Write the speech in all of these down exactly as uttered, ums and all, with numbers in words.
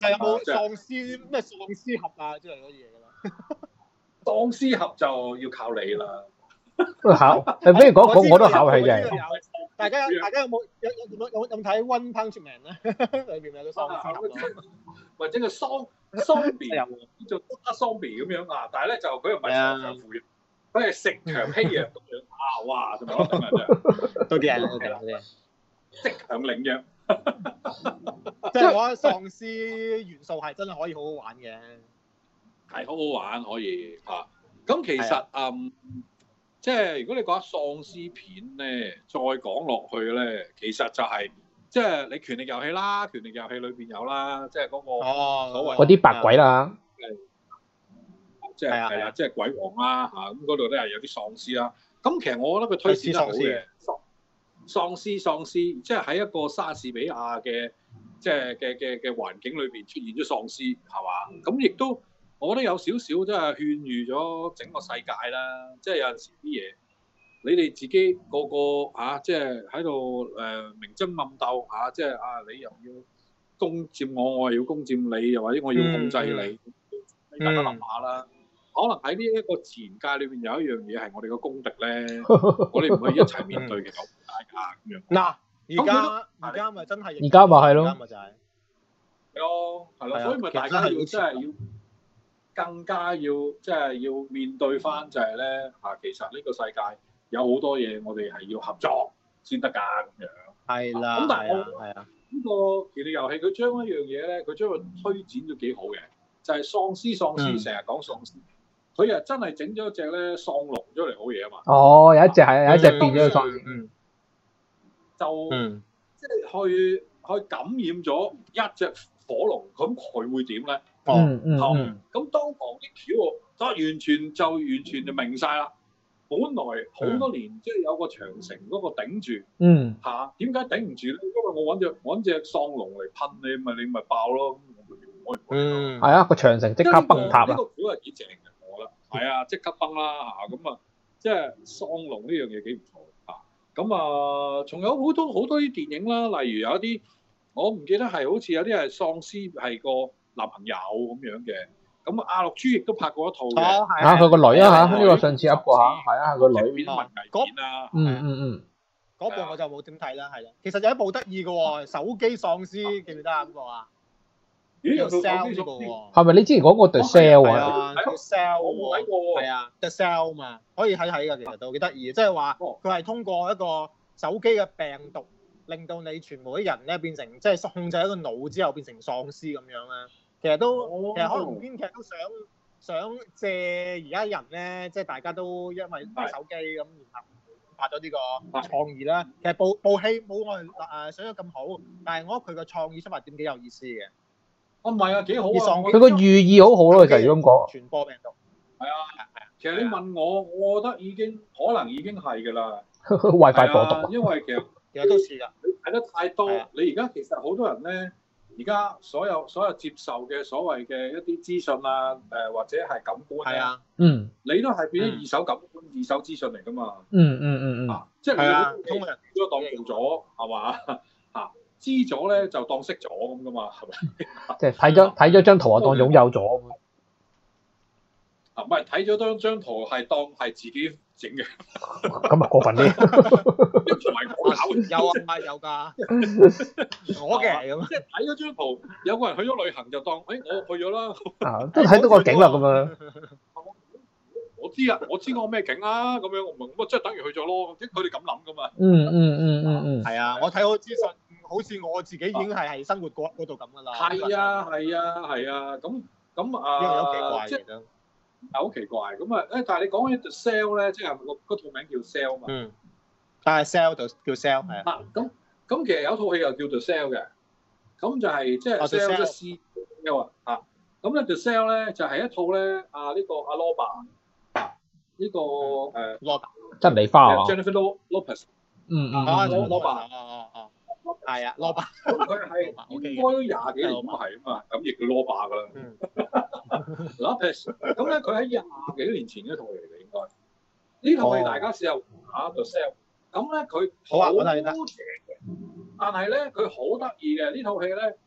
但係有冇喪屍咩喪屍俠啊之類嗰啲嘢㗎啦？ 喪屍俠就要靠你啦。 考，誒，不如講講我都考起嘅。 大家大家有冇有有有有有冇睇 One Punch Man 咧？裏邊有個喪屍俠或者個喪喪比叫做喪比咁樣啊，但係咧就佢又唔係長長扶弱，佢係食強欺弱咁樣啊！哇，仲有得真係都啲人都啲即強領弱， 即係我覺得喪屍元素係真係可以好好玩嘅， 係好好玩可以嚇。咁其實嗯。即係如果你講喪屍片咧，再講落去咧，其實就係、是、即係你權力遊戲啦，權力遊戲裏邊有啦，即係嗰個所謂嗰啲白鬼啦， 即係係啦，即係鬼王啦嚇，咁嗰度都係有啲喪屍啦。咁其實我覺得佢推薦得好嘅，喪屍喪屍，即係喺一個莎士比亞嘅即係嘅嘅嘅環境裏邊出現咗喪屍係嘛？咁亦都。我覺得有少少即係勸喻咗整個世界啦，即係有陣時啲嘢，你哋自己個個嚇，即係喺度誒明爭暗鬥嚇、啊，即係啊你又要攻佔我，我又要攻佔你，又或者我要控制你，嗯、大家諗下啦。嗯、可能喺呢一個自然界裏邊有一樣嘢係我哋嘅公敵咧，我哋唔可以一齊面對嘅，大家咁樣。 嗱，而家而家咪真係， 而家咪係咯， 而家咪就係， 係咯，係咯，所以咪大家要真係要。更加要即係要面對翻就係咧嚇，其實呢個世界有好多嘢我哋係要合作先得㗎咁樣。 係啦， 咁但係我係啊， 呢個權力遊戲佢將一樣嘢咧，佢將佢推展咗幾好嘅，就係、是、喪屍喪屍成日講喪屍，佢又、嗯、真係整咗一隻咧喪龍出嚟好嘢啊嘛。 哦，有一隻係有一隻變咗喪屍， 嗯，就、嗯、即係去去感染咗一隻火龍，咁佢會點咧？ 嗯嗯嗯， 咁當堂啲橋，就完全就完全就明晒啦。本來好多年即係有個長城嗰個頂住， 嗯嚇點解頂唔住咧？因為我揾隻揾隻喪龍嚟噴你，咪你咪爆咯。 嗯，係啊，個長城即刻崩塌啦。 呢個橋係幾正嘅，我覺得係啊，即刻崩啦嚇咁啊！即係喪龍呢樣嘢幾唔錯嚇。咁啊，仲有好多好多啲電影啦，例如有一啲我唔記得係好似有啲係喪屍係個男朋友咁樣嘅，咁阿樂珠亦都拍過一套嘅， 啊佢個女啊嚇，呢個上次噏過嚇，係啊個女， 文藝片啊， 嗯嗯嗯， 嗰部我就冇點睇啦，係啦，其實有一部得意嘅喎，手機喪屍記唔記得啊？嗰個啊，叫 Cell 呢個喎， 係咪你之前講過 The Cell 啊？叫 Cell 喎，係啊 The Cell 嘛，可以睇睇㗎，其實都幾得意，即係話佢係通過一個手機嘅病毒。令到你全部啲人咧變成即係控制一個腦之後變成喪屍咁樣咧，其實都、哦、其實可能編劇都想想借而家人咧，即係大家都因為手機咁，然後拍咗呢個創意啦。其實部部戲冇我哋誒想得咁好，但係我覺得佢個創意出發點幾有意思嘅。 哦，唔係啊，幾好啊！ 佢個寓意好好咯，其實如果咁講。 傳播病毒。 係啊，係啊。其實你問我，我覺得已經可能已經係㗎啦。 WiFi 播毒。 因為其實。 其實都似㗎， 你睇得太多，的你而家其實好多人咧，而家所有所有接受嘅所謂嘅一啲資訊啊，誒、呃、或者係感官啊， 嗯， 你都係變咗二手感官、嗯、二手資訊嚟㗎嘛， 嗯嗯嗯嗯， 啊，即係你好多人都當做咗係嘛，嚇知咗咧就當識咗咁㗎嘛，係咪？ 即係睇咗睇咗張圖啊，當擁有咗。 啊，唔係睇咗張張圖係當係自己整嘅， 咁啊過分啲， 唔係我搞嘅， 有啊，有㗎，我嘅咁， 即係睇咗張圖，有個人去咗旅行就當，誒、哎、我去咗啦， 啊，都睇到個景啦咁樣。 我知啊，我知我咩景啊，咁樣我唔咁即係等於去咗咯，即係佢哋咁諗㗎嘛。 嗯嗯嗯嗯嗯， 係啊，我睇好資訊，好似我自己已經係係生活過嗰度咁㗎啦。 係啊係啊係啊，咁咁啊，即係。係好奇怪咁啊！誒，但係你講起 The Cell 咧，即係個嗰套名叫 Cell 嘛。 嗯。但係 Cell 就叫 Cell 係啊。 咁咁其實有套戲又叫 The Cell 嘅，咁就係即係 Cell 即係 C 啊嚇。咁咧 The Cell 咧就係一套咧啊呢個阿羅拔啊呢個誒羅拔真梨花啊 Jennifer Lopez。 嗯嗯。 啊羅羅拔啊啊啊！係啊，羅拔。 佢係應該都廿幾年咁係啊嘛，咁亦叫羅拔㗎啦。嗯。Lopez，咁咧佢喺廿幾年前嗰套嚟嘅應該，呢套戲大家試下嚇 The Cell，咁咧佢好正嘅，但係咧佢好得意嘅呢套戲咧，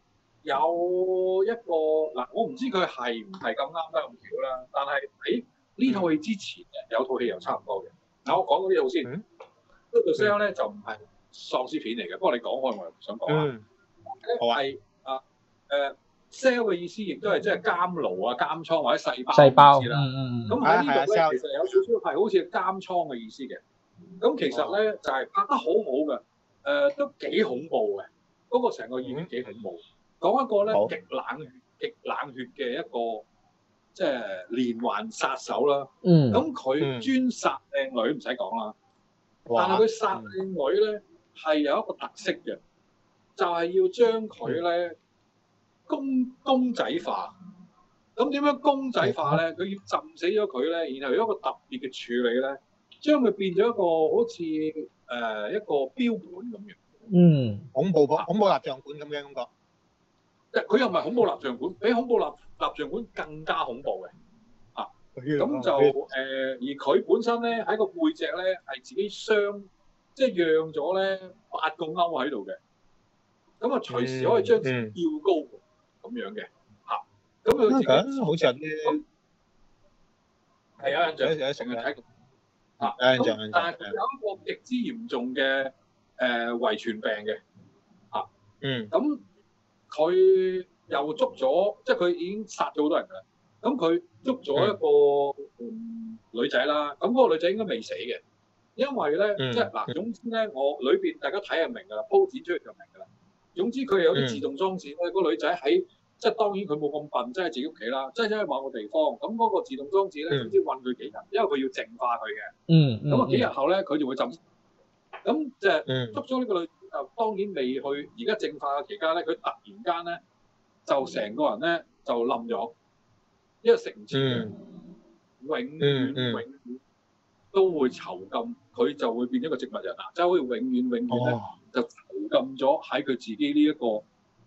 有一個嗱，我唔知佢係唔係咁啱得咁巧啦，但係喺呢套戲之前嘅有套戲又差唔多嘅。嗱，我講嗰啲套先。呢套 Cell 咧就唔係喪屍片嚟嘅，不過你講開我又唔想講啦。咧係啊誒 Cell 嘅意思亦都係即係監牢啊、監倉或者細胞細胞啦。 嗯嗯咁喺呢度咧，其實有少少係好似監倉嘅意思嘅。咁其實咧就係拍得好好嘅，誒都幾恐怖嘅。嗰個成個演員幾恐怖。講一個咧極冷血、極冷血嘅一個即係連環殺手啦。 嗯。 咁佢專殺靚女唔使講啦，但係佢殺靚女咧係有一個特色嘅，就係要將佢咧公公仔化。咁點樣公仔化咧？佢要浸死咗佢咧，然後有一個特別嘅處理咧，將佢變咗一個好似誒、呃、一個標本咁樣。 嗯， 恐怖恐怖蠟像館咁嘅感覺。 佢又唔係恐怖蠟像館，比恐怖蠟蠟像館更加恐怖嘅。啊，咁就誒、呃，而佢本身咧喺個背脊咧係自己鑲，即係釀咗咧八個勾喺度嘅。咁啊，隨時可以將自己吊高咁、嗯、樣嘅。嚇、啊，咁佢自己好似有啲係有印象，有成日睇過。啊，咁但係佢有一個極之嚴重嘅誒、呃、遺傳病嘅。啊，嗯，咁。佢又捉咗，即係佢已經殺咗好多人㗎啦。咁佢捉咗一個、嗯、女仔啦。咁嗰個女仔應該未死嘅，因為咧，嗯、即係嗱，總之咧，我裏邊大家睇就明㗎啦，鋪展出嚟就明㗎啦。總之佢有啲自動裝置咧，嗯、個女仔喺即係當然佢冇咁笨，即係自己屋企啦，即係喺某個地方。咁嗰個自動裝置咧，總之韞佢幾日，因為佢要淨化佢嘅。 嗯。 咁啊幾日後咧，佢就會浸。咁即係捉咗呢個女。就當然未去，而家淨化嘅期間咧，佢突然間咧就成個人咧就冧咗，因為食唔切嘅，永遠、嗯嗯、永遠都會囚禁，佢就會變咗個植物人啦，即係好似永遠永遠咧、哦、就囚禁咗喺佢自己呢一個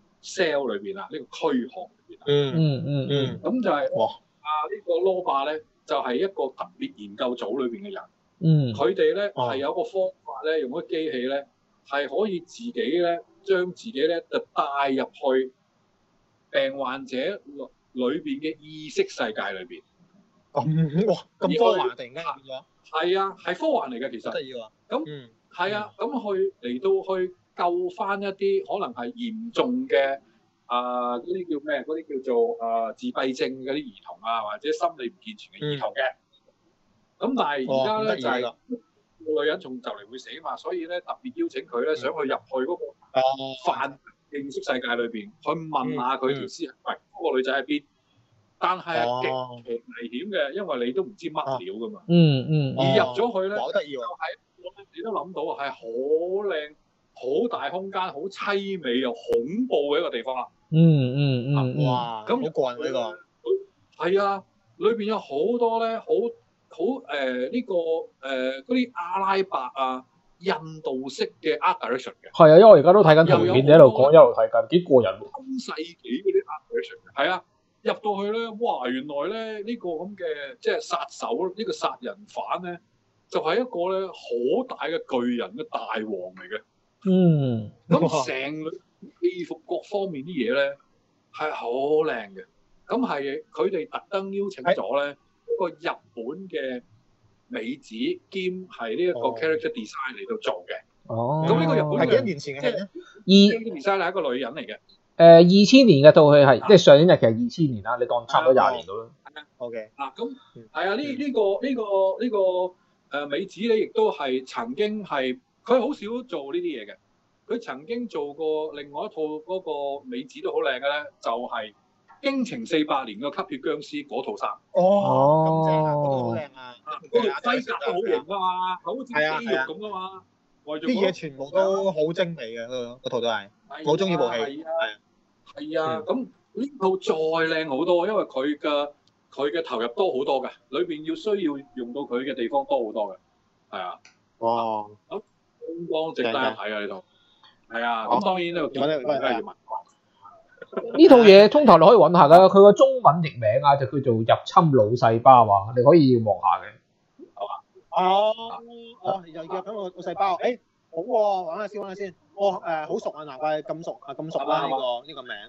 cell 裏邊啦，呢、呢個軀殼裏邊啦。 嗯嗯嗯嗯。 咁就係、是、哇啊呢、呢個羅霸咧，就係、是、一個特別研究組裏邊嘅人。 嗯。佢哋咧係有個方法咧，用嗰機器咧。係可以自己咧，將自己咧就帶入去病患者裏邊嘅意識世界裏邊。 咁、嗯、哇，咁科幻突然間變咗。 係啊，係科幻嚟嘅其實。 得意喎。 咁嗯，係啊，咁去嚟到去救翻一啲可能係嚴重嘅啊嗰啲叫咩？嗰啲叫做啊、呃、自閉症嗰啲兒童啊，或者心理唔健全嘅兒童嘅。咁、嗯、但係而家咧就係、是。個女人仲就嚟會死嘛，所以咧特別邀請佢咧，想去入去嗰個泛認識世界裏邊，去問下佢條屍，喂嗰個女仔喺邊？但係係極其危險嘅，因為你都唔知乜料噶嘛。 嗯嗯。 而入咗去咧， 好得意喎！ 就係你都諗到係好靚、好大空間、好凄美又恐怖嘅一個地方啦。 嗯嗯嗯。 哇！咁好過癮呢個。 係啊，裏邊有好多咧，好。好誒呢、呃這個誒嗰啲阿拉伯啊、印度式嘅 art direction 嘅， 係啊，因為我而家都睇緊圖片，你喺度講一路睇緊，幾過癮喎！ 中世紀嗰啲 art direction 嘅，係啊，入到去咧，哇！原來咧呢、這個咁嘅即係殺手呢、這個殺人犯咧，就係、是、一個咧好大嘅巨人嘅大王嚟嘅。 嗯， 咁成衣服各方面啲嘢咧係好靚嘅，咁係佢哋特登邀請咗咧。一個日本嘅美子兼係呢一個 character design 嚟到做嘅。 哦。 咁呢個日本係幾多年前嘅戲咧？ 二 design 係一個女人嚟嘅。誒、 呃，二千年嘅套戲係，即係上年日其實二千年啦，你當差唔多廿年到啦。 係啊。 OK。 嗱咁係啊，呢呢個呢個呢個誒美子咧，亦都係曾經係佢好少做呢啲嘢嘅。佢曾經做過另外一套嗰個美子都好靚嘅咧，就係、是。驚情四百年個吸血僵屍嗰套衫， 哦，咁正啊，嗰套好靚啊， 嗰條盔甲都好型噶嘛，好似肌肉咁噶嘛， 啲嘢全部都好精美嘅，嗰嗰套都係，我好中意部戲，係啊， 係啊，咁呢套再靚好多，因為佢嘅佢嘅投入多好多嘅，裏邊要需要用到佢嘅地方多好多嘅，係啊， 哇， 咁相當值得睇啊呢套，係啊，咁當然呢個梗係要問。 呢套嘢通頭你可以揾下噶，佢個中文譯名啊就叫做入侵腦細胞啊，你可以望下嘅。 哦，哦，又叫緊個腦細胞，誒，好喎，揾下先，揾下先。哦，誒，好熟啊，難怪咁熟啊，咁熟啦呢個呢個名。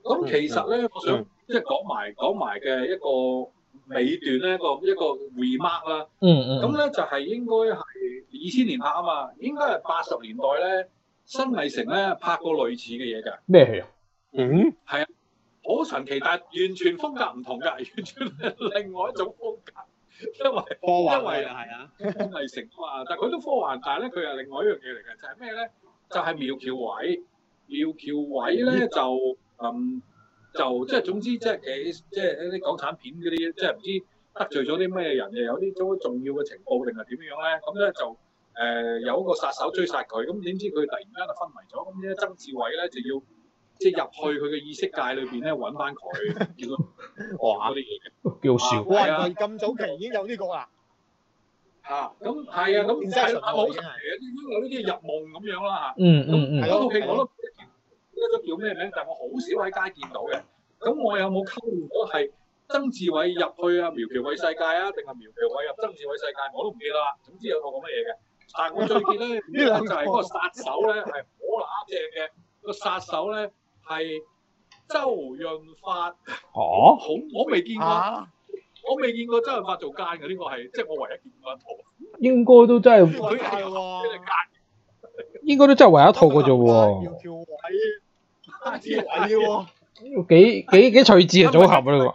咁其實咧，我想即係講埋講埋嘅一個尾段咧，一個一個 remark 啦。 嗯嗯。 咁咧就係應該係二千年拍啊嘛，應該係八十年代咧，新藝城咧拍過類似嘅嘢㗎。 咩戲啊？ 嗯， 係啊，好神奇，但係完全風格唔同㗎，完全係另外一種風格。因為科幻因為係啊， 新藝城啊嘛，但係佢都科幻，但係咧佢係另外一樣嘢嚟嘅，就係咩咧？就係苗僑偉，苗僑偉咧就嗯就即係總之即係幾即係一啲港產片嗰啲，即係唔知得罪咗啲咩人，又有啲好重要嘅情報定係點樣咧？咁咧就誒、呃、有個殺手追殺佢，咁點知佢突然間就昏迷咗，咁咧曾志偉咧就要即係入去佢嘅意識界裏邊咧揾翻佢，叫佢哇嗰啲嘢嘅。 幾好笑。 哇！ 係啊原來咁早期已經有呢個啦， 嚇，咁係啊，咁變係身啊，好神奇啊！已經有呢啲入夢咁樣啦嚇。 嗯嗯嗯。 嗰套戲我都唔記得咗叫咩名，但係我好少喺街見到嘅。咁我有冇溝亂咗係曾志偉入去啊苗僑偉世界啊，定係苗僑偉入曾志偉世界？我都唔記得啦。總之有套咁嘅嘢嘅。但係我最記得咧，就係嗰個殺手咧係好乸正嘅，個殺手咧係周潤發。 哦。 好，我未見過。 啊， 我未見過周潤發做奸嘅，呢個係即係我唯一見過一套。 應該都真係， 佢係喎， 應該都真係唯一一套嘅啫喎。 苗僑偉，曾志偉喎， 幾幾幾趣致嘅組合啊呢個。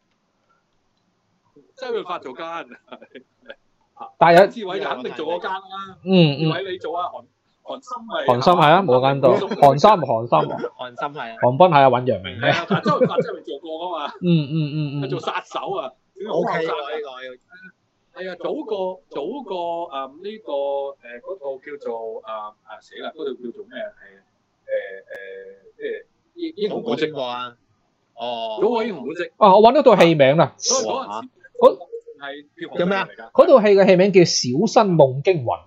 周潤發做奸， 但係有曾志偉就肯定做嗰奸啦。 嗯嗯。 偉你做啊韓韓森咪？ 韓森係啊，冇間到。韓森韓森。 韓森係啊， 韓斌係啊，尹陽明咧。 係啊，但係周潤發真係未做過噶嘛。 嗯嗯嗯嗯。 佢做殺手啊。 O K 喎呢個。 係啊，早過早過誒呢個誒嗰套叫做誒誒死啦，嗰套叫做咩誒誒誒即係英雄本色啊。哦。 嗰個英雄本色。 啊，我揾到套戲名啦。 所以嗰陣時嗰係票房叫咩啊？ 嗰套戲嘅戲名叫《小生夢驚魂》。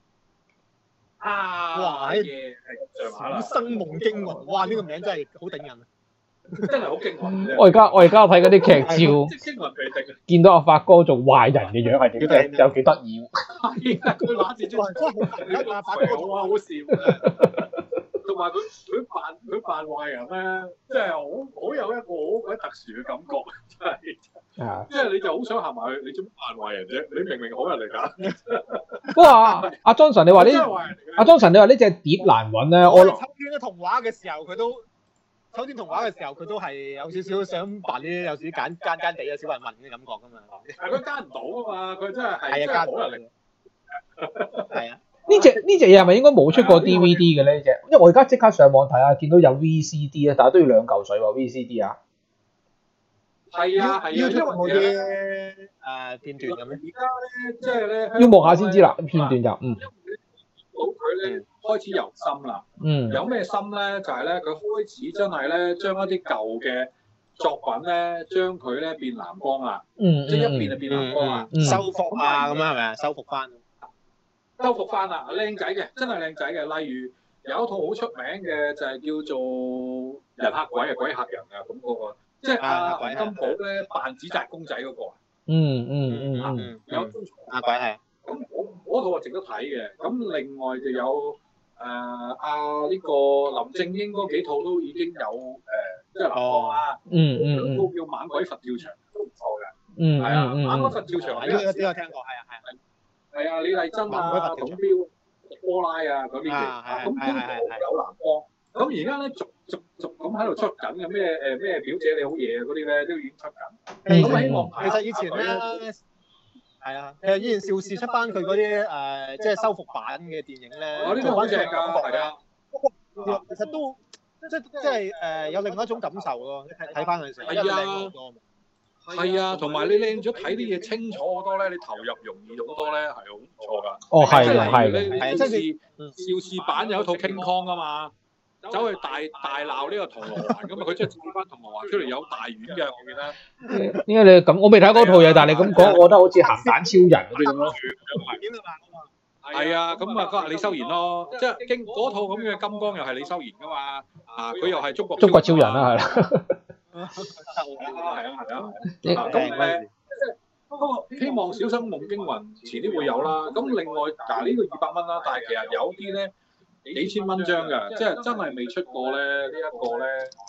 啊！ 哇！ 嘅係上下啦。 小生夢驚魂，哇！呢個名真係好頂人啊！ 真係好驚魂。 我而家我而家睇嗰啲劇照， 即係驚魂未定。 見到阿發哥做壞人嘅樣係點樣？有幾得意喎！ 係啊，佢揦住張真係好睇啊！發哥好好笑。同埋佢佢扮佢扮壞人咧，即係好好有一個好鬼特殊嘅感覺，真係。 啊！ 即係你就好想行埋去，你做乜扮壞人啫？你明明好人嚟㗎。 不過阿阿 Johnson，你話呢？阿 Johnson，你話呢隻碟難揾咧？我秋天嘅童話嘅時候，佢都秋天童話嘅時候，佢都係有少少想扮啲有少少奸奸奸地嘅小混混嘅感覺㗎嘛。 係佢奸唔到啊嘛，佢真係係係啊， 奸好人嚟。 係啊。 呢隻呢隻嘢係咪應該冇出過 D V D 嘅咧？呢隻，因為我而家即刻上網睇下，見到有 V C D 啊，但係都要兩嚿水喎 V C D 啊。 係啊係啊，因為冇啲誒片段咁咧。 而家咧，即係咧， 要望下先知啦，片段就嗯。 到佢咧開始有心啦。 嗯。 有咩心咧？就係咧，佢開始真係咧，將一啲舊嘅作品咧，將佢咧變藍光啦。 嗯即係一變就變藍光啦。 修復啊咁樣係咪啊？修復翻。 修復翻啦，靚仔嘅，真係靚仔嘅。例如有一套好出名嘅就係叫做人嚇鬼啊，鬼嚇人啊，咁嗰個，即係阿洪金寶咧扮紙紮公仔嗰個啊。 嗯嗯嗯嗯。 有阿鬼係。 咁嗰嗰套係值得睇嘅。咁另外就有誒阿呢個林正英嗰幾套都已經有誒，即係藍光啦。 嗯嗯嗯。 套叫猛鬼佛跳牆都唔錯嘅。 嗯。 係啊，猛鬼佛跳牆呢個呢個聽過，係啊係啊。 係啊，李麗珍啊、董彪、波拉啊嗰啲嘅，咁都有藍光。咁而家咧，逐逐逐咁喺度出緊嘅咩誒咩表姐你好嘢嗰啲咧，都已經出緊。咁希望其實以前咧，係啊，其實以前邵氏出翻佢嗰啲誒，即係修復版嘅電影咧， 我呢個好正㗎，係啊。 其實都即即係誒有另外一種感受咯，睇睇翻嗰陣時， 係啊。係啊，同埋你靚咗睇啲嘢清楚好多咧，你投入容易好多咧，係好唔錯㗎。 哦，係嘅，係嘅。 係啊，即係邵氏版有一套 King Kong 啊嘛，走去大大鬧呢個銅鑼灣咁啊，佢真係照翻銅鑼灣出嚟有大院嘅，我記得。 點解你咁？我未睇嗰套嘢，但係你咁講，我覺得好似鹹蛋超人嗰啲咁咯。 係啊，咁啊，嗰係李修賢咯，即係經嗰套咁嘅金剛又係李修賢㗎嘛，啊，佢又係中國中國超人啦，係啦。 係啊係啊係啊，咁誒，不過希望小生夢驚魂遲啲會有啦。咁另外嗱呢個二百蚊啦，但係其實有啲咧幾千蚊張㗎，即係真係未出過咧呢一個咧，即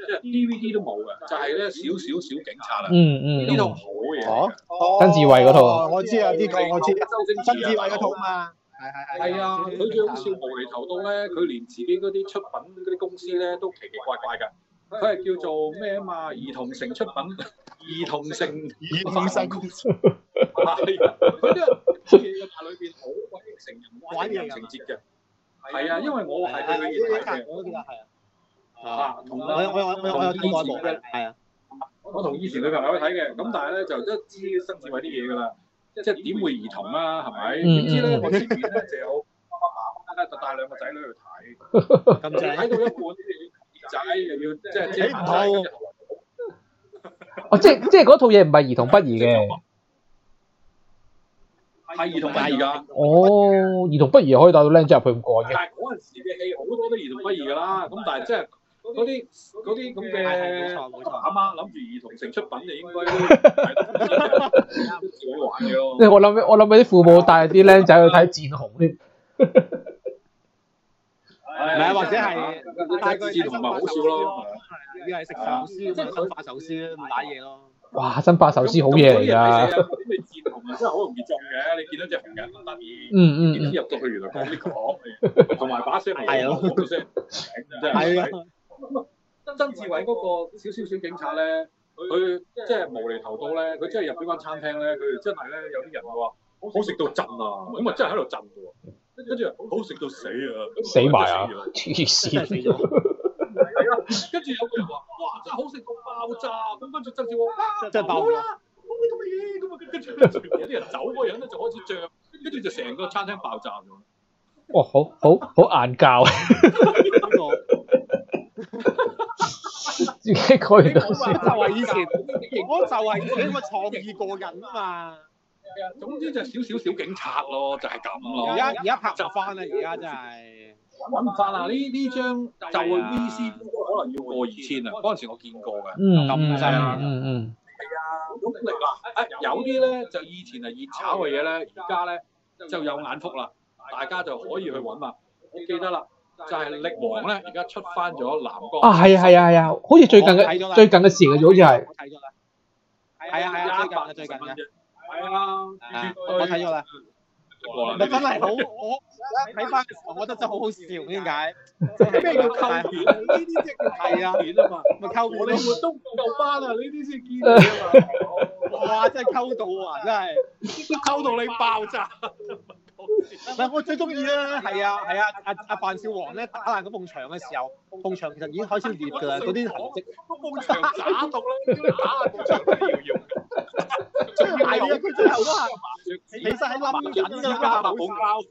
即係 D V D 都冇嘅，就係咧少少小警察啦。 嗯嗯， 呢套好嘢嚟嘅。 曾志偉嗰套， 我知啊，呢個我知，曾志偉嗰套嘛。係係係啊，佢最好笑無厘頭到咧，佢連自己嗰啲出品嗰啲公司咧都奇奇怪怪㗎。佢係叫做咩啊嘛？兒童城出品，兒童城兒童城。係啊，佢啲嘢嘅大裏邊好鬼成人玩嘅情節嘅。係啊，因為我係佢嘅熱睇嘅。 我都記得係啊。 啊，同我我我我我有睇過一部嘅，係啊。 我同以前女朋友去睇嘅，咁但係咧就都知曾志偉啲嘢㗎啦，即係點會兒童啊？係咪？點知咧我前面咧就有阿媽咧就帶兩個仔女去睇，咁就睇到一半啲仔又要即係即係唔好。 哦，即係即係嗰套嘢唔係兒童不宜嘅， 係兒童不宜㗎。 哦，兒童不宜可以帶到僆仔入去咁過嘅。 但係嗰陣時嘅戲好多都兒童不宜㗎啦，咁但係即係。嗰啲嗰啲咁嘅阿媽諗住兒童城出品就應該自己玩嘅咯。 我諗我諗起啲父母帶啲僆仔去睇戰紅添。 係啊，或者係帶佢戰紅咪好笑咯。 呢係食壽司咁樣，生化壽司咁打嘢咯。 哇！生化壽司好嘢嚟㗎。 咁你戰紅啊真係好容易中嘅，你見到隻紅人咁得意， 嗯嗯， 點知入到去原來講啲講，同埋把聲係咯，好聲，真係。係啊。曾志偉嗰個少少小警察咧，佢即係無厘頭到咧，佢真係入咗間餐廳咧，佢真係咧有啲人話好食到震啊，咁啊真係喺度震嘅喎，跟住好食到死啊， 死埋啊，黐線死咗， 係啊，跟住有個人話哇真係好食到爆炸，咁跟住曾志偉哇真係爆啦，冇啲咁嘅嘢，咁啊跟住跟住有啲人走嗰人咧就開始漲，跟住就成個餐廳爆炸咗。 哇！好好好硬教。自己講完就算， 就係以前，我就係以前個創意過人啊嘛。 係啊，總之就少少小警察咯，就係咁咯。 而家而家拍就翻啦，而家真係揾唔翻啦！呢呢張就係 V C 可能要過二千啊，嗰陣時我見過嘅。 嗯咁犀利。 嗯嗯。 係啊，咁你嗱誒有啲咧就以前係熱炒嘅嘢咧，而家咧就有眼福啦，大家就可以去揾啦。我記得啦。就係力王咧，而家出翻咗藍光。 啊，係啊，係啊，係啊，好似最近嘅最近嘅事嘅啫，好似係。 睇咗啦。係啊係啊，最近嘅最近嘅。 係啊， 我睇咗啦。咪真係好，我睇翻嘅時候，我覺得真係好好笑，點解？咩叫溝片？呢啲即係叫溝片啊嘛。咪溝片。我哋活都唔夠班啊！呢啲先堅啊嘛。哇！真係溝到啊！真係，溝到你爆炸。唔係我最中意咧，係啊係啊，阿阿范少皇咧打爛嗰埲牆嘅時候，埲牆其實已經開始裂㗎啦，嗰啲痕跡。埲牆打到啦，打爛埲牆都搖搖。係啊，佢最後都係其實係冧緊㗎啦，冇膠。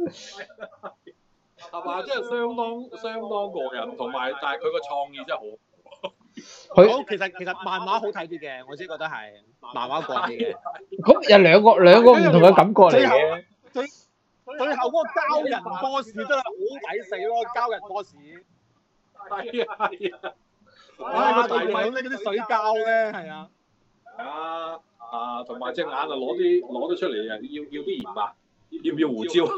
係嘛？即係相當相當過癮，同埋但係佢個創意真係好。佢其實其實漫畫好睇啲嘅，我先覺得係漫畫過啲嘅。 咁有兩個兩個唔同嘅感覺嚟嘅。 最最後嗰個膠人 boss 真係好抵死咯，膠人 boss。係啊係啊。哇！佢哋嗰啲水膠咧，係啊。啊啊！同埋隻眼啊，攞啲攞咗出嚟啊！要要啲鹽啊，要唔要胡椒？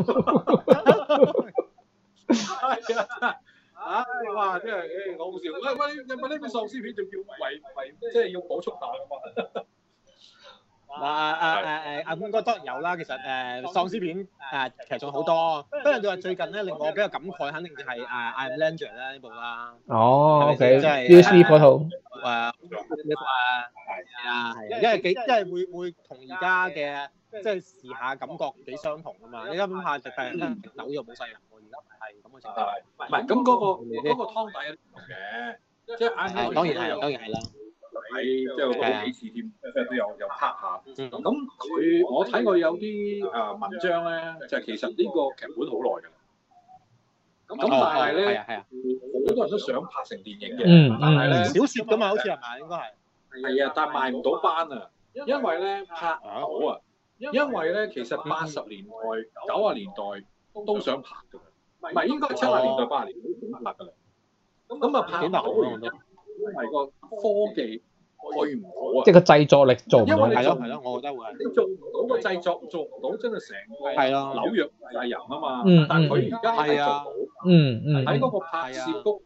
係啊！唉，哇！真係誒，好好笑。喂喂，有冇呢個喪屍片仲要為為即係要補速打㗎嘛？啊啊誒誒阿五哥當然有啦，其實誒喪屍片誒其實仲好多，不過你話最近咧令我比較感慨，肯定就係誒 I Am Legend 啦呢部啦。 哦，OK， 即係 U S B 嗰套。誒， 誒係啊係，因為幾因為會會同而家嘅即係時下感覺幾相同啊嘛。你諗下，就係紐約冇晒人喎，而家係咁嘅情況。唔係咁嗰個嗰個湯底唔同嘅，即係 I Am Legend 當然係當然係啦。睇即係好幾次添，即係都有有拍下。咁佢我睇過有啲誒文章咧，就係其實呢個劇本好耐㗎啦。咁但係咧，好多人都想拍成電影嘅，但係咧小説㗎嘛，好似係咪應該係？係啊，但係賣唔到班啊，因為咧拍唔到啊，因為咧其實八十年代、九十年代都想拍㗎，唔係應該係七十年代、八十年代都想拍㗎啦。咁啊拍唔到嘅原因，因為個科技。去唔到啊！ 即係個製作力做唔到， 係咯係咯，我覺得會。你做唔到個製作，做唔到真係成個紐約藝人啊嘛。但係佢而家係做到。 嗯嗯。 喺嗰個拍攝嗰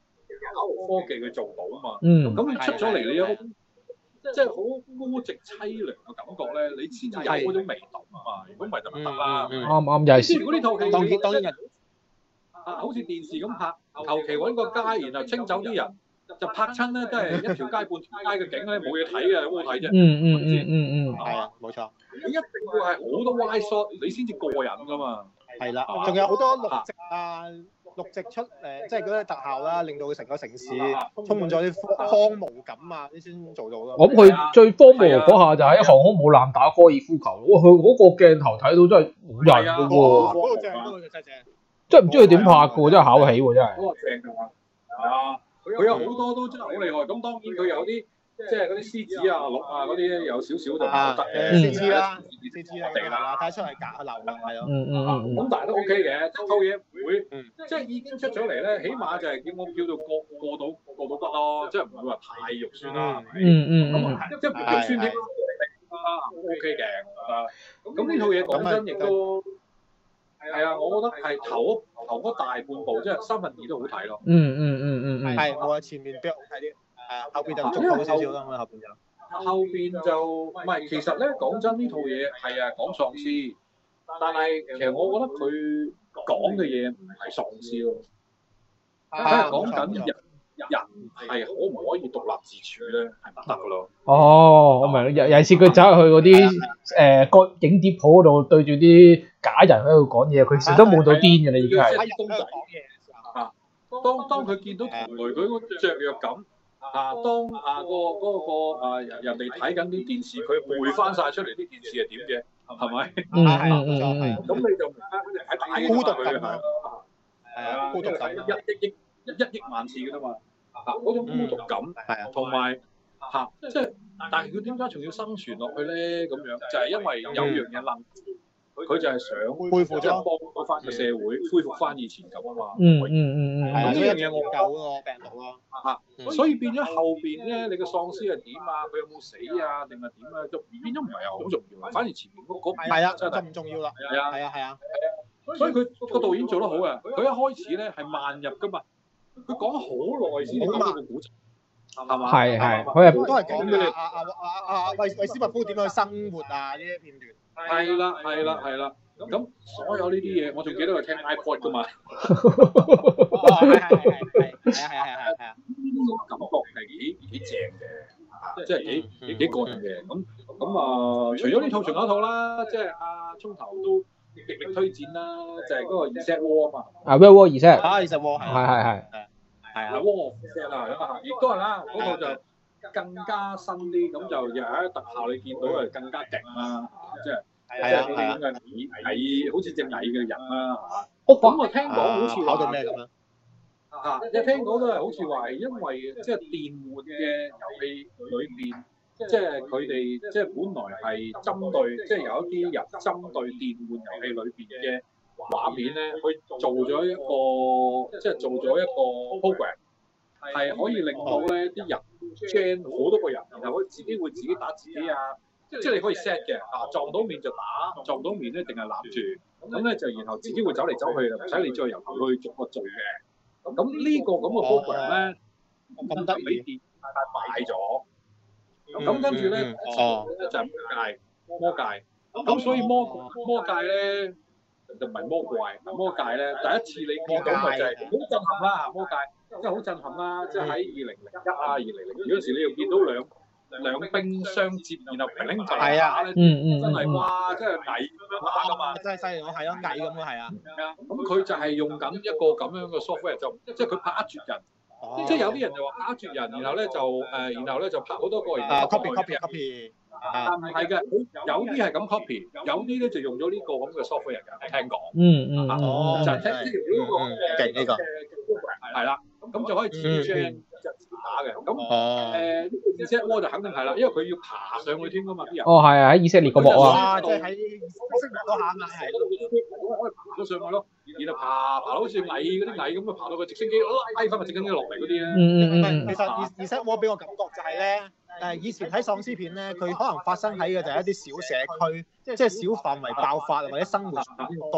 考科技佢做到啊嘛。 嗯。 咁你出咗嚟，你有即係好孤寂凄涼嘅感覺咧，你先至有嗰種味道啊嘛。如果唔係就唔得啦。 啱啱又係。 即係如果呢套戲當然當然啊，好似電視咁拍，求其揾個街，然後清走啲人，就拍親咧，都係一條街半條街嘅景咧，冇嘢睇嘅，好好睇啫。 嗯嗯嗯嗯嗯， 係啊，冇錯。 你一定要係好多 wide shot，你先至過癮噶嘛。 係啦，仲有好多綠植啊，綠植出誒，即係嗰啲特效啦，令到佢成個城市充滿咗啲荒蕪感啊，啲先做到咯。 我諗佢最荒蕪嗰下就喺航空母艦打高爾夫球，哇！佢嗰個鏡頭睇到真係冇人㗎喎。 嗰個正，嗰個真係正。 真係唔知佢點拍嘅喎，真係考起喎，真係。 嗰個正㗎，係啊，佢有好多都真係好厲害。咁當然佢有啲即係嗰啲獅子啊、鹿啊嗰啲有少少就唔得嘅。 獅子啦，獅子啦，地啦，睇得出係假流啦，係咯。 嗯嗯嗯。 咁但係都 OK 嘅，套嘢會即係已經出咗嚟咧，起碼就係叫我叫做過過到過到得咯，即係唔會話太肉酸啦。 嗯嗯嗯。 咁即係唔肉酸添啊 ，OK 嘅，我覺得。咁呢套嘢講真亦都。係啊，我覺得係頭頭嗰大半部，即係三分二都好睇咯。 嗯嗯嗯嗯嗯。 係，我話前面比較好睇啲，係後邊就足夠少少啦。後邊就後邊就唔係，其實咧講真呢套嘢係啊講喪屍，但係其實我覺得佢講嘅嘢唔係喪屍咯，佢係講緊人人係可唔可以獨立自處咧，係唔得噶咯。 哦，我明，尤尤其是佢走入去嗰啲誒個影碟鋪嗰度，對住啲假人喺度講嘢，佢成日都冇到癲嘅啦，已經係。 公仔啊！當當佢見到同類佢嗰個雀躍感啊，當啊個嗰個啊人哋睇緊啲電視，佢背翻晒出嚟啲電視係點嘅，係咪？ 嗯嗯嗯嗯。 咁你就唔得，喺大嘅孤獨感係啊， 孤獨感一億億一億萬次㗎啦嘛。啊！嗰種孤獨感，係啊，同埋嚇，即係，但係佢點解仲要生存落去咧？咁樣就係因為有樣嘢愣住，佢就係想恢復咗幫翻個社會，恢復翻以前咁啊嘛。 嗯嗯嗯嗯。 係啊，呢樣嘢我救嗰個病毒咯。 嚇，所以變咗後邊咧，你個喪屍係點啊？佢有冇死啊？定係點啊？就變咗唔係又好重要，反而前面嗰嗰係啊， 真係唔重要啦。 係啊， 係啊，係啊。 所以佢個導演做得好啊！佢一開始咧係慢入噶嘛。佢講咗好耐先講到個古仔，係嘛？ 係係，佢係都係講嘅。阿阿阿阿韋韋斯密夫點樣去生活啊？呢啲片段。 係啦係啦係啦，咁所有呢啲嘢，我仲記得佢聽 iPod 噶嘛。 哦，係係係係係係係係係啊！ 呢種感覺係幾幾正嘅，即係幾幾幾過癮嘅。咁咁啊，除咗呢套，仲有一套啦，即係阿聰頭都極力推薦啦，就係嗰個 Reset War 啊嘛。 啊 Reset War Reset。 啊 Reset War 係係係係。 係啊 War of Reset 啦，咁啊，亦都係啦，嗰個就更加新啲，咁就又係特效你見到係更加勁啦，即係即係嗰啲咁嘅蟻蟻，好似隻蟻嘅人啦嚇。哦，咁我聽講好似搞到咩咁啊？ 嚇，即係聽講都係好似話係因為即係電玩嘅遊戲裏邊，即係佢哋即係本來係針對，即係有一啲人針對電玩遊戲裏邊嘅畫面咧，佢做咗一個即係做咗一個 program，係可以令到咧啲人 gen 好多個人，然後佢自己會自己打自己啊，即係你可以 set 嘅啊，撞到面就打，撞到面咧定係攬住，咁咧就然後自己會走嚟走去，唔使你再由頭去逐個做嘅。咁呢個咁嘅 program 咧，咁得俾電買咗，咁跟住咧就係魔界，魔界，咁所以魔魔界咧。就唔係魔怪，魔界咧第一次你見到咪就係好震撼啦！魔界真係好震撼啦！即係喺二零零一啊、二零零二嗰時，你又見到兩兩兵相接，然後平平地打咧，真係哇！真係蟻咁樣打噶嘛， 真係犀利，我係咯，蟻咁咯，係啊。 咁佢就係用緊一個咁樣嘅 software，就即係佢拍一絕人，即係有啲人就話拍一絕人，然後咧就誒，然後咧就拍好多個，然後 copy copy copy。 但唔係嘅，有啲係咁 copy，有啲咧就用咗呢個咁嘅 software 嘅，聽講。 嗯嗯。 哦。 就係聽呢個勁呢個。 係啦，咁就可以自己 gen 就自己打嘅。咁誒呢個 Reset War 就肯定係啦，因為佢要爬上去添㗎嘛啲人。 哦，係啊，喺以色列個幕啊。 即係喺識嗰下嘛，係。 可以爬到上去咯，然後爬爬到好似蟻嗰啲蟻咁啊，爬到個直升機拉翻個直升機落嚟嗰啲咧。 嗯嗯嗯。 其實 Reset War 俾我感覺就係咧。誒以前睇喪屍片咧，佢可能發生喺嘅就係一啲小社區，即係小範圍爆發或者生活比較多。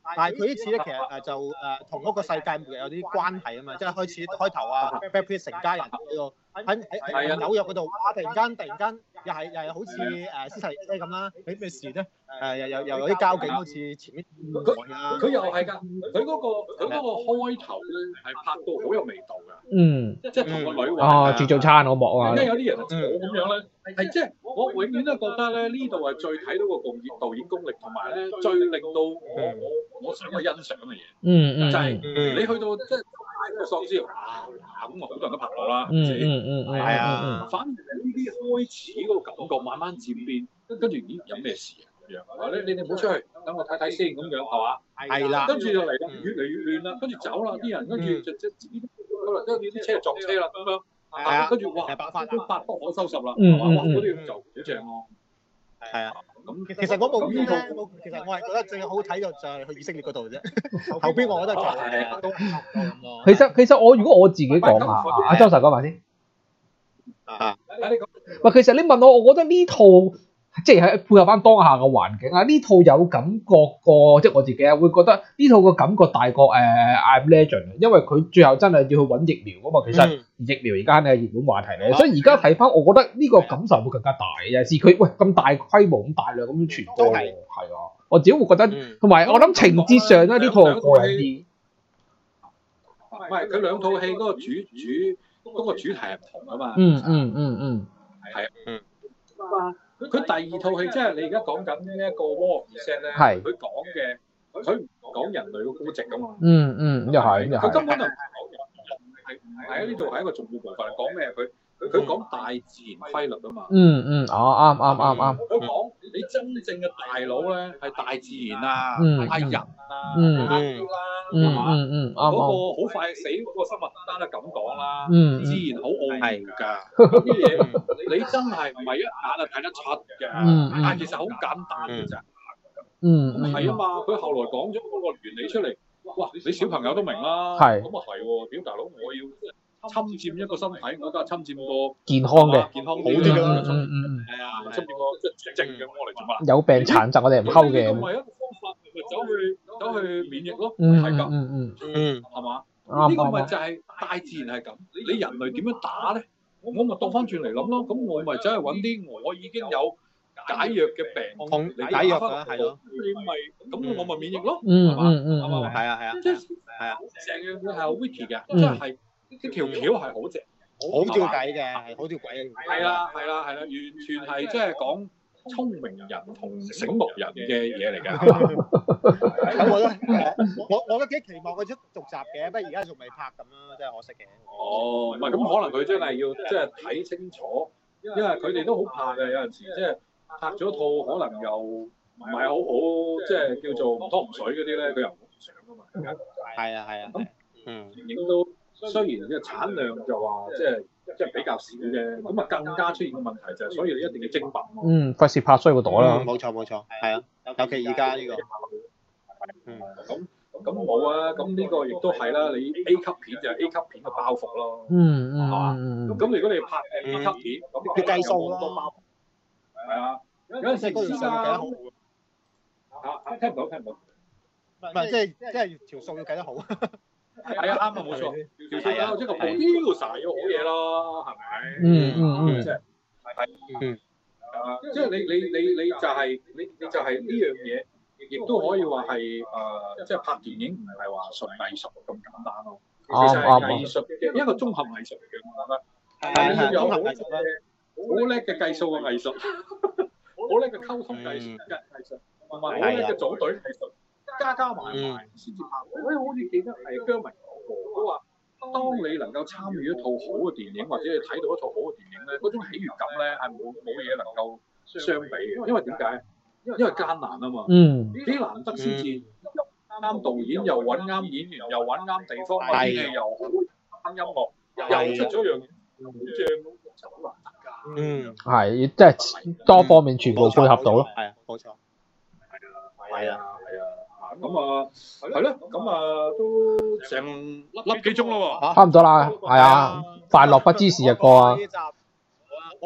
但係佢呢次咧其實誒就誒同嗰個世界末日有啲關係啊嘛，即係開始開頭啊 Brad Pitt 成家人喺度喺喺喺紐約嗰度，哇！突然間突然間又係又係好似誒斯提車咁啦，俾咩事咧？誒又又又有啲交警好似前面佢佢又係㗎，佢嗰個佢嗰個開頭咧係拍到好有味道㗎。 嗯， 即係同個女話哦煮早餐嗰幕啊， 而家有啲人就坐咁樣咧，係即係我永遠都覺得咧呢度係最睇到個導演導演功力，同埋咧最令到我我我想去欣賞嘅嘢。 嗯嗯， 就係你去到即係打嗰個喪屍，哇咁啊好多人都拍到啦。 嗯嗯嗯嗯， 係啊。 反而呢啲開始嗰個感覺慢慢漸變，跟住咦有咩事啊咁樣？啊你你哋唔好出去，等我睇睇先咁樣係嘛？ 係啦。 跟住就嚟啦，越嚟越亂啦，跟住走啦啲人，跟住就即係跟住啲車就撞車啦咁樣。係啊，跟住哇， 爆發都八不可收拾啦， 嗯係嘛？哇，嗰啲就好正咯。 係啊，咁其實嗰部片咧，其實我係覺得最好睇嘅就係去以色列嗰度啫。後邊我覺得就係都係差唔多咁咯。 其實其實我如果我自己講下，阿周 Sir 講埋先。 啊， 你講。 喂，其實你問我，我覺得呢套即係喺配合翻當下嘅環境啊，呢套有感覺過，即係我自己啊會覺得呢套個感覺大過誒、呃、I'm Legend，因為佢最後真係要去揾疫苗啊嘛。其實疫苗而家係熱門話題咧，嗯、所以而家睇翻，我覺得呢個感受會更加大嘅。尤其是佢喂咁大規模、咁大量咁傳播，係啊，我自己會覺得，同埋、嗯、我諗情節上咧，呢套過癮啲。 唔係佢兩套戲嗰個主主嗰個主題係唔同啊嘛。 嗯嗯嗯嗯， 係啊，嗯。佢第二套戲即係你而家講緊呢一個 War of Z 咧， 係佢講嘅，佢唔講人類嘅孤寂噶嘛。 嗯嗯，又係又係。 佢根本就唔講人，係係喺呢度係一個重要部分。講咩？佢佢講大自然規律啊嘛。 嗯嗯，哦啱啱啱啱。 佢講你真正嘅大佬咧係大自然啊，係人啊， 嗯嗯嗯嗯，啱嗰個好快死嗰個生物單都咁講啦。 嗯自然好奧妙㗎，啲嘢你真係唔係一眼就睇得出嘅。 嗯但係其實好簡單嘅咋。 嗯咁係啊嘛，佢後來講咗嗰個原理出嚟，哇！你小朋友都明啦。 係。 咁啊係喎，屌大佬，我要侵佔一個身體，我梗係侵佔個健康嘅， 健康好啲嘅啦。 嗯嗯嗯。 係啊，侵佔個即係正嘅，我嚟做乜？ 有病殘疾我哋唔溝嘅。 呢個係一個方法，咪走去走去免疫咯， 嗯係㗎。 嗯嗯嗯， 係嘛？ 啱呢個咪就係大自然係咁，你人類點樣打咧？我咪倒翻轉嚟諗咯，咁我咪走去揾啲我已經有解藥嘅病痛嚟解藥啊，係咯。 你咪咁我咪免疫咯， 嗯係嘛？ 嗯嗯係嘛？ 係啊係啊， 即係係啊， 成樣嘢係好 witty 嘅，即係係啲條橋係好正， 好吊計嘅，係好吊詭嘅。 係啦係啦係啦，完全係即係講聰明人同醒目人嘅嘢嚟㗎，係嘛？ 咁我都我我都幾期望佢出續集嘅，不過而家仲未拍咁啦，真係可惜嘅。 哦，唔係咁可能佢真係要即係睇清楚，因為佢哋都好怕嘅，有陣時即係拍咗套可能又唔係好好，即係叫做唔湯唔水嗰啲咧，佢又唔想㗎嘛。 係啊係啊， 咁嗯， 電影都雖然嘅產量就話即係即係比較少啫，咁啊更加出現個問題就係，所以你一定要精品咯。 嗯，費事拍衰個朵啦。 冇錯冇錯，係啊，尤其而家呢個。 嗯，咁咁冇啊，咁呢個亦都係啦，你 A 級片就係 A 級片嘅包袱咯。 嗯嗯係嘛？ 嗯嗯。 咁如果你拍 B 級片，咁要計數咯。 多包袱。係啊，有陣時嗰條數要計得好。 啊，聽唔到聽唔到。 唔係即係即係條數要計得好。 係啊，啱啊，冇錯。條數計得即係個 producer 要好嘢咯，係咪？ 嗯嗯嗯。 即係係嗯。啊，即係你你你你就係你你就係呢樣嘢。亦都可以話係誒，即係拍電影唔係話純藝術咁簡單咯。其實係藝術嘅一個綜合藝術嚟嘅，我覺得。係係有好叻嘅，好叻嘅計數嘅藝術，好叻嘅溝通藝術嘅藝術，同埋好叻嘅組隊藝術，加加埋埋先至拍。我好似記得係姜文講過，佢話當你能夠參與一套好嘅電影，或者你睇到一套好嘅電影咧，嗰種喜悅感咧係冇冇嘢能夠相比嘅。因為點解？因為艱難啊嘛， 嗯， 幾難得先至啱導演，又揾啱演員，又揾啱地方，啲戲又好啱音樂，又出咗樣好正，就好難得㗎。嗯， 係，即係多方面全部配合到咯。 係啊，冇錯。 係啊，係啊，咁啊，係咯，咁啊都成粒幾鐘咯喎。 差唔多啦，係啊，快樂不知時日過啊。 我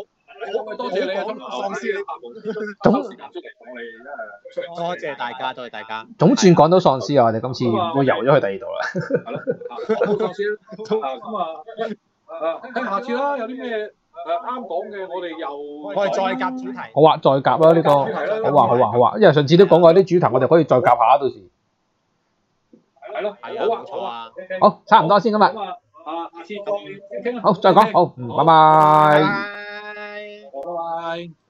好，多謝你啊，喪屍你總時間出嚟講你，真係多謝大家，多謝大家。 總算講到喪屍啊！我哋今次唔會遊咗去第二度啦。 係咯，講到喪屍啊，咁啊，啊，睇下次啦，有啲咩誒啱講嘅，我哋又我哋再夾主題。 好啊，再夾啦呢個。好啊，好啊，好啊，因為上次都講過啲主題，我哋可以再夾下到時。 係咯， 係啊，冇錯啊。 好，差唔多先今日。 咁啊，啊，下次再傾啦。 好，再講，好，嗯，拜拜。 拜拜。 拜拜。